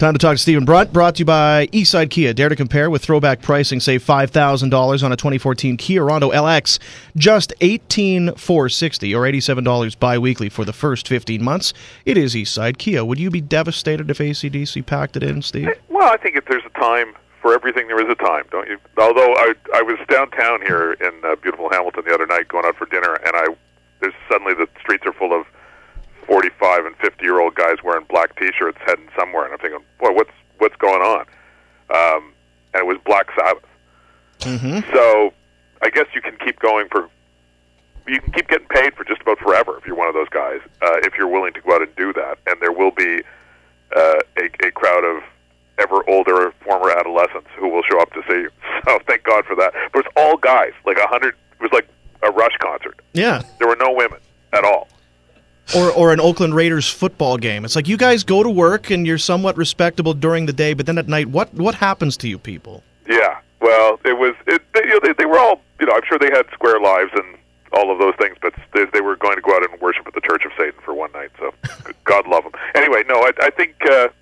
Time to talk to Stephen Brunt, brought to you by Eastside Kia. Dare to compare with throwback pricing. Save $5,000 on a 2014 Kia Rondo LX. Just $18,460 or $87 bi-weekly for the first 15 months. It is Eastside Kia. Would you be devastated if AC/DC packed it in, Steve? Well, I think if there's a time for everything, there is a time, don't you? Although I was downtown here in beautiful Hamilton the other night going out for dinner, and there's suddenly the streets are full of 45 and 50-year-old guys wearing black T-shirts heading somewhere, and I'm thinking, boy, what's going on? And it was Black Sabbath. Mm-hmm. So I guess you can keep getting paid for just about forever if you're one of those guys, if you're willing to go out and do that. And there will be a crowd of ever older former adolescents who will show up to see you. So thank God for that. But it's all guys, like 100. It was like a Rush concert. Yeah, there were no women at all. Or an Oakland Raiders football game. It's like you guys go to work and you're somewhat respectable during the day, but then at night, what happens to you people? Yeah, well, they were all, I'm sure they had square lives and all of those things, but they were going to go out and worship at the Church of Satan for one night, so God love them. Anyway, no, I think,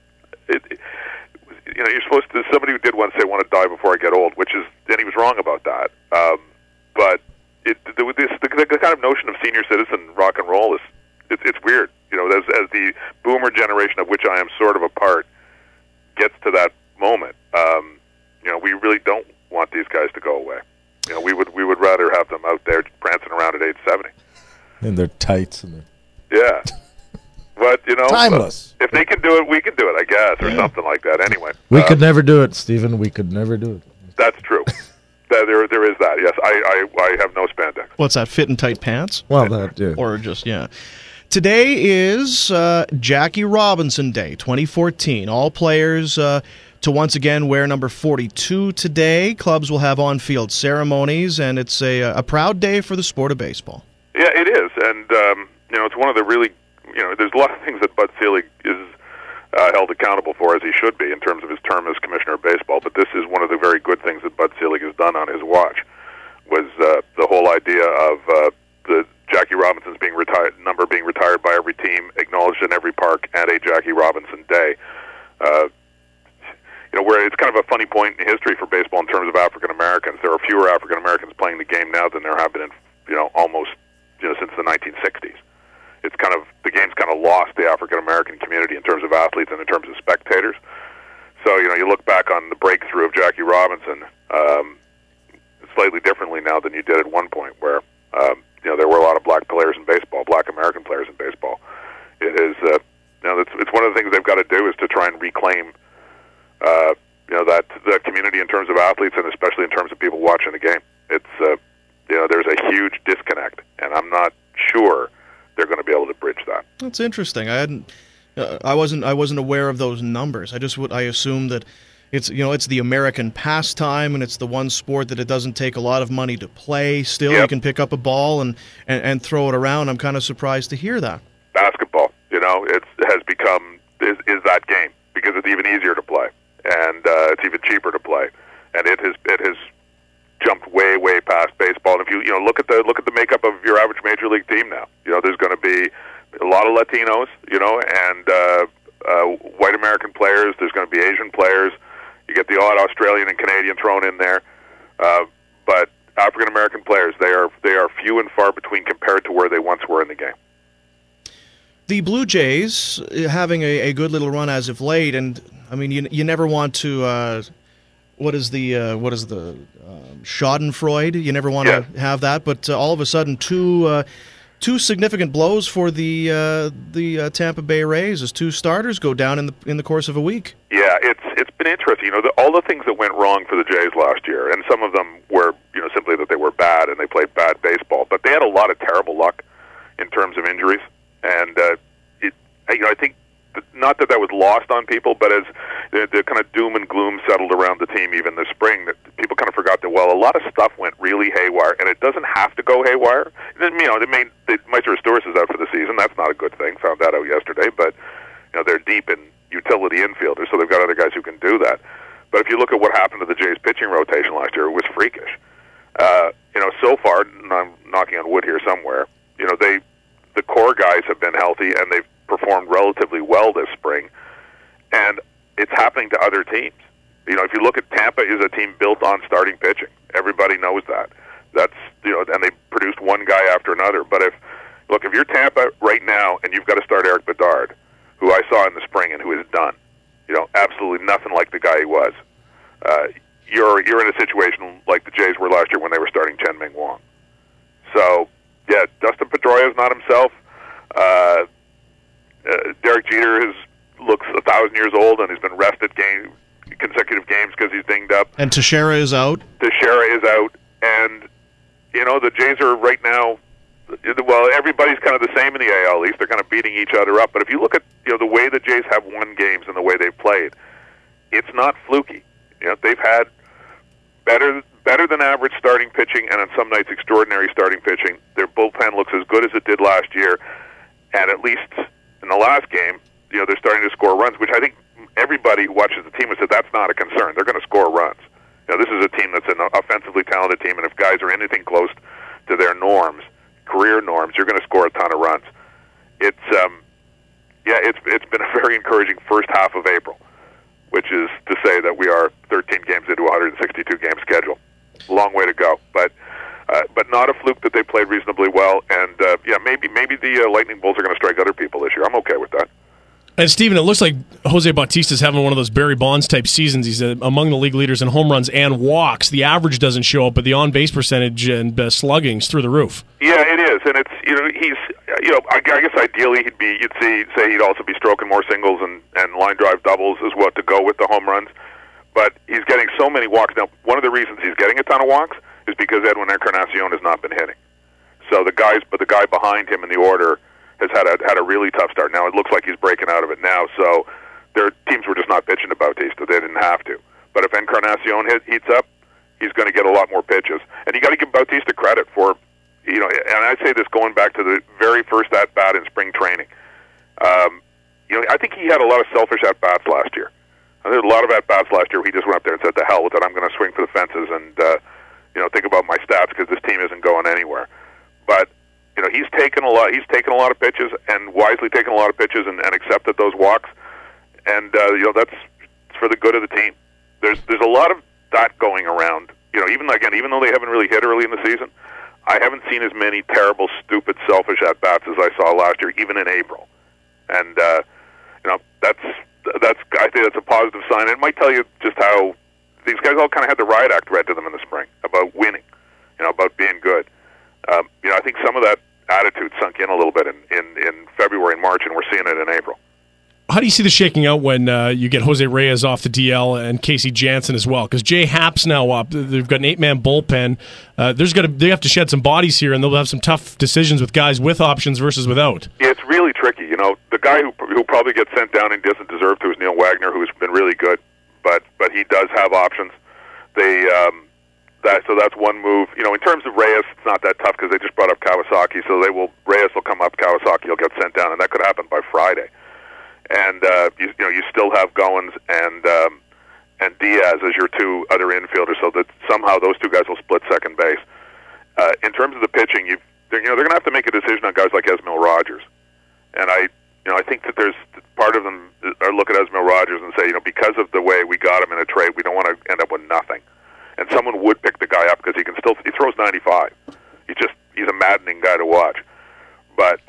you're supposed to, somebody who did once say, I want to die before I get old, and he was wrong about that. But the kind of notion of senior citizen rock and roll it's weird, as the boomer generation of which I am sort of a part gets to that moment. We really don't want these guys to go away. We would rather have them out there prancing around at age 70 in their tights yeah. But timeless. If they can do it, we can do it, I guess, or something like that. Anyway, we could never do it, Stephen. We could never do it. That's true. There is that. Yes, I have no spandex. What's that? Fit and tight pants? Well, that yeah. Or just Today is Jackie Robinson Day, 2014. All players to once again wear number 42 today. Clubs will have on-field ceremonies, and it's a proud day for the sport of baseball. Yeah, it is, and it's one of the really, there's a lot of things that Bud Selig is held accountable for, as he should be, in terms of his term as commissioner of baseball. But this is one of the very good things that Bud Selig has done on his watch, was the whole idea of the Jackie Robinson's number being retired by every team, acknowledged in every park, and a Jackie Robinson Day. Where it's kind of a funny point in history for baseball in terms of African Americans. There are fewer African Americans playing the game now than there have been in, almost since the 1960s. It's the game's kind of lost the African American community in terms of athletes and in terms of spectators. So you look back on the breakthrough of Jackie Robinson slightly differently now than you did at one point, where there were a lot of black players in baseball, black American players in baseball. It is, it's one of the things they've got to do is to try and reclaim, that community in terms of athletes and especially in terms of people watching the game. It's, there's a huge disconnect, and I'm not sure they're going to be able to bridge that. That's interesting. I wasn't aware of those numbers. I assumed that it's the American pastime, and it's the one sport that it doesn't take a lot of money to play. Still, You can pick up a ball and throw it around. I'm kind of surprised to hear that. Basketball, it has become is that game because it's even easier to play and it's even cheaper to play, and it has jumped way past baseball. And if you look at the makeup of your average major league team now, there's going to be a lot of Latinos, and white American players. There's going to be Asian players. You get the odd Australian and Canadian thrown in there, but African American players, they are few and far between compared to where they once were in the game. The Blue Jays having a good little run as of late, and I mean you never want to. What is the Schadenfreude? You never want to have that, but all of a sudden two significant blows for the Tampa Bay Rays as two starters go down in the course of a week. Yeah, it's been interesting. All the things that went wrong for the Jays last year, and some of them were simply that they were bad and they played bad baseball, but they had a lot of terrible luck in terms of injuries, and I think not that was lost on people, but as the kind of doom and gloom settled around the team even this spring, that people kind of forgot that, well, a lot of stuff went really haywire, and it doesn't have to go haywire. Meister Sturis is out for the season. That's not a good thing. Found that out yesterday, but they're deep in utility infielders, so they've got other guys who can do that. But if you look at what happened to the Jays' pitching rotation last year, it was freakish. So far, and I'm knocking on wood here somewhere, the core guys have been healthy, and they've performed relatively well this spring. And it's happening to other teams. If you look at Tampa, is a team built on starting pitching. Everybody knows that. That's and they produced one guy after another. But if you're Tampa right now and you've got to start Eric Bedard, who I saw in the spring and who is done, absolutely nothing like the guy he was. You're in a situation like the Jays were last year when they were starting Chen-Ming Wong. So, yeah, Dustin Pedroia is not himself. Derek Jeter looks 1,000 years old and has been rested consecutive games because he's dinged up. And Teixeira is out. And the Jays are right now. Well, everybody's kind of the same in the AL East. They're kind of beating each other up. But if you look at the way the Jays have won games and the way they've played, it's not fluky. They've had better than average starting pitching, and on some nights extraordinary starting pitching. Their bullpen looks as good as it did last year, and at least in the last game, they're starting to score runs, which I think everybody who watches the team has said that's not a concern. They're going to score runs. This is a team that's an offensively talented team, and if guys are anything close to their norms, career norms, you're going to score a ton of runs. It's been a very encouraging first half of April, which is to say that we are 13 games into a 162-game schedule. Long way to go, but not a fluke that they played reasonably well. And maybe the Lightning Bolts are going to strike other people this year. I'm okay with that. And Steven, it looks like Jose Bautista's having one of those Barry Bonds type seasons. He's among the league leaders in home runs and walks. The average doesn't show up, but the on base percentage and slugging's through the roof. Yeah, it is, and it's he's I guess ideally you'd say he'd also be stroking more singles and line drive doubles as well to go with the home runs. But he's getting so many walks now. One of the reasons he's getting a ton of walks is because Edwin Encarnacion has not been hitting. So the guy behind him in the order has had a really tough start. Now it looks like he's breaking out of it now. So their teams were just not pitching to Bautista. They didn't have to. But if Encarnacion heats up, he's going to get a lot more pitches. And you got to give Bautista credit for, and I say this going back to the very first at bat in spring training. I think he had a lot of selfish at bats last year. I think a lot of at bats last year. He just went up there and said, "The hell with it! I'm going to swing for the fences and think about my stats because this team isn't going anywhere." But he's taken a lot. He's taken a lot of pitches and wisely taken a lot of pitches and accepted those walks. And that's for the good of the team. There's a lot of that going around. Even though they haven't really hit early in the season, I haven't seen as many terrible, stupid, selfish at bats as I saw last year, even in April. And I think that's a positive sign. It might tell you just how these guys all kind of had the riot act read to them in the spring about winning, about being good. I think some of that attitude sunk in a little bit in February and March, and we're seeing it in April. How do you see this shaking out when you get Jose Reyes off the DL and Casey Janssen as well? Because Jay Happ's now up. They've got an 8-man bullpen. They have to shed some bodies here, and they'll have some tough decisions with guys with options versus without. Yeah, it's really tricky. The guy who probably gets sent down and doesn't deserve to is Neil Wagner, who's been really good, but he does have options. So that's one move. In terms of Reyes, it's not that tough because they just brought up Kawasaki, so Reyes will come up, Kawasaki will get sent down, and that could happen by Friday. And you still have Goins and Diaz as your two other infielders, so that somehow those two guys will split second base. In terms of the pitching, they're going to have to make a decision on guys like Esmil Rogers, and I think that there's part of them are look at Esmil Rogers and say, because of the way we got him in a trade, we don't want to end up with nothing. And someone would pick the guy up because he throws 95. He's a maddening guy to watch. But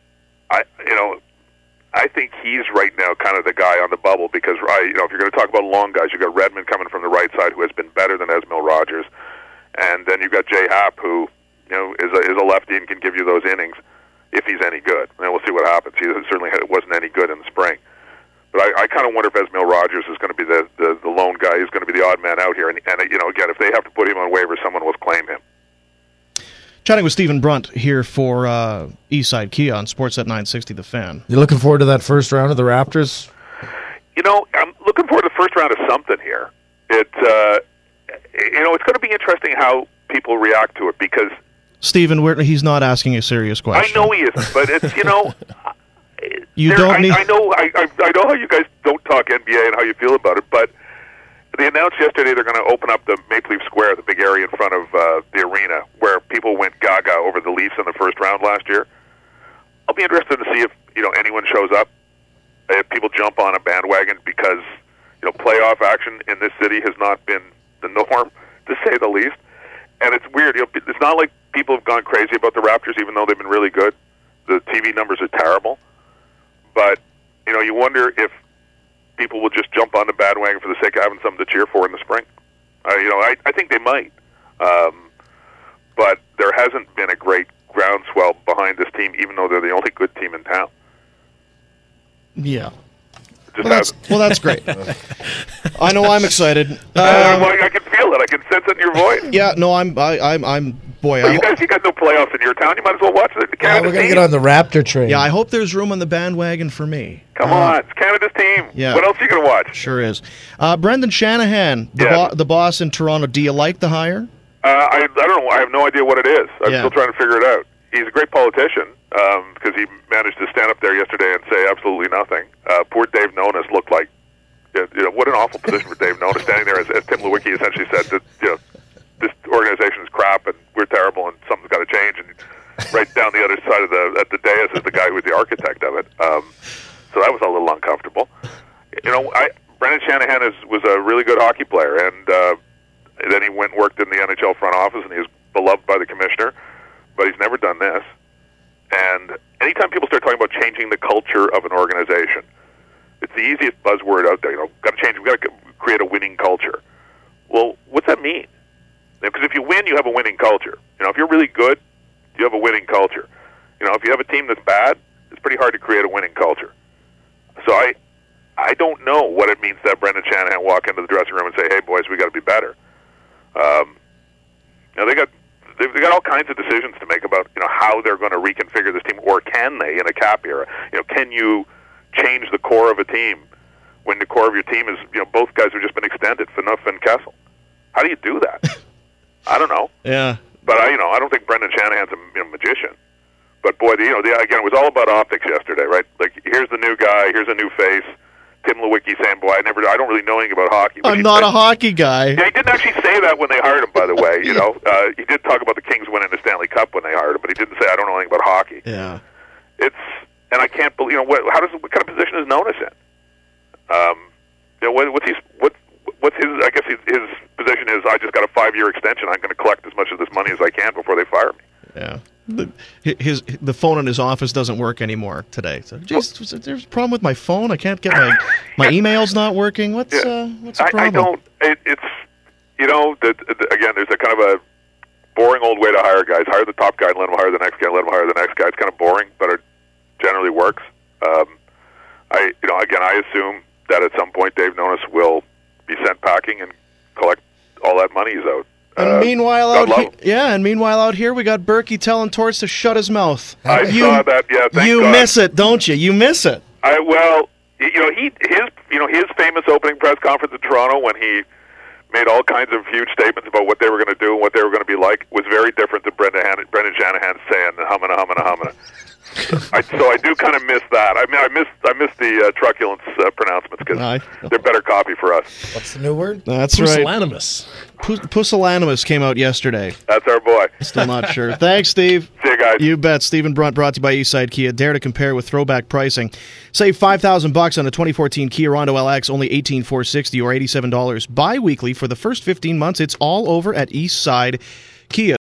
I think he's right now kind of the guy on the bubble because if you're going to talk about long guys, you've got Redmond coming from the right side who has been better than Esmil Rogers, and then you've got Jay Happ who is a lefty and can give you those innings if he's any good. And we'll see what happens. He certainly wasn't any good in the spring. But I kind of wonder if Esmil Rogers is going to be the lone guy. He's going to be the odd man out here. And again, if they have to put him on waivers, someone will claim him. Chatting with Stephen Brunt here for Eastside Kia on Sportsnet 960 The Fan. You looking forward to that first round of the Raptors? I'm looking forward to the first round of something here. It's going to be interesting how people react to it because Stephen, he's not asking a serious question. I know he isn't, but it's You don't need. I know how you guys don't talk NBA and how you feel about it, but they announced yesterday they're going to open up the Maple Leaf Square, the big area in front of the arena, where people went gaga over the Leafs in the first round last year. I'll be interested to see if anyone shows up, if people jump on a bandwagon because playoff action in this city has not been the norm, to say the least. And it's weird. It's not like people have gone crazy about the Raptors, even though they've been really good. The TV numbers are terrible. But, you wonder if people will just jump on the bandwagon for the sake of having something to cheer for in the spring. I think they might. But there hasn't been a great groundswell behind this team, even though they're the only good team in town. Yeah. That's great. I know I'm excited. I can feel it. I can sense it in your voice. Yeah, no, I'm boy. You got no playoffs in your town. You might as well watch the Canada's we're going to team. get on the Raptor train. Yeah, I hope there's room on the bandwagon for me. Come on, it's Canada's team. Yeah. What else are you going to watch? Sure is. Brendan Shanahan, the boss in Toronto. Do you like the hire? I don't know. I have no idea what it is. I'm still trying to figure it out. He's a great politician because he managed to stand up there yesterday and say absolutely nothing. Poor Dave Nonis looked like, what an awful position for Dave Nonis, standing there as Tim Lewicki essentially said that this organization is crap and we're terrible and something's got to change. And right down the other side of the dais is the guy who was the architect of it. So that was a little uncomfortable. Brendan Shanahan was a really good hockey player, and then he went and worked in the NHL front office, and he was beloved by the commissioner. But he's never done this. And anytime people start talking about changing the culture of an organization, it's the easiest buzzword out there. Got to change. We've got to create a winning culture. Well, what's that mean? Because if you win, you have a winning culture. If you're really good, you have a winning culture. If you have a team that's bad, it's pretty hard to create a winning culture. So I don't know what it means to have Brendan Shanahan walk into the dressing room and say, "Hey, boys, we got to be better." They've got all kinds of decisions to make about how they're going to reconfigure this team, or can they in a cap era? Can you change the core of a team when the core of your team is both guys have just been extended, Phaneuf and Kessel? How do you do that? I don't know. Yeah, but I don't think Brendan Shanahan's a magician. But boy, again, it was all about optics yesterday, right? Like, here's the new guy, here's a new face. Tim Lewicki saying, "Boy, I don't really know anything about hockey." I'm not a hockey guy. Yeah, he didn't actually say that when they hired him. By the way, he did talk about the Kings winning the Stanley Cup when they hired him, but he didn't say, "I don't know anything about hockey." Yeah, and I can't believe what kind of position is Nonis in? What's his? I guess his position is, I just got a 5-year extension. I'm going to collect as much of this money as I can before they fire me. Yeah. The phone in his office doesn't work anymore today. So, geez, there's a problem with my phone. I can't get my email's not working. What's the problem? I don't. It's again, there's a kind of a boring old way to hire guys. Hire the top guy and let him hire the next guy. Let him hire the next guy. It's kind of boring, but it generally works. I assume that at some point Dave Nonis will be sent packing and collect all that money he's owed. And meanwhile out here we got Berkey telling Torts to shut his mouth. I saw that. Yeah, thank you God. Miss it, don't you? You miss it. His famous opening press conference in Toronto when he made all kinds of huge statements about what they were going to do and what they were going to be like was very different than Brendan Shanahan saying humana. So I do kind of miss that. I miss the truculence pronouncements because they're better copy for us. What's the new word? That's right. Pusillanimous. Pusillanimous came out yesterday. That's our boy. Still not sure. Thanks, Steve. See you guys. You bet. Stephen Brunt, brought to you by Eastside Kia. Dare to compare with throwback pricing. Save $5,000 on a 2014 Kia Rondo LX, only $18,460 or $87 bi-weekly for the first 15 months. It's all over at Eastside Kia.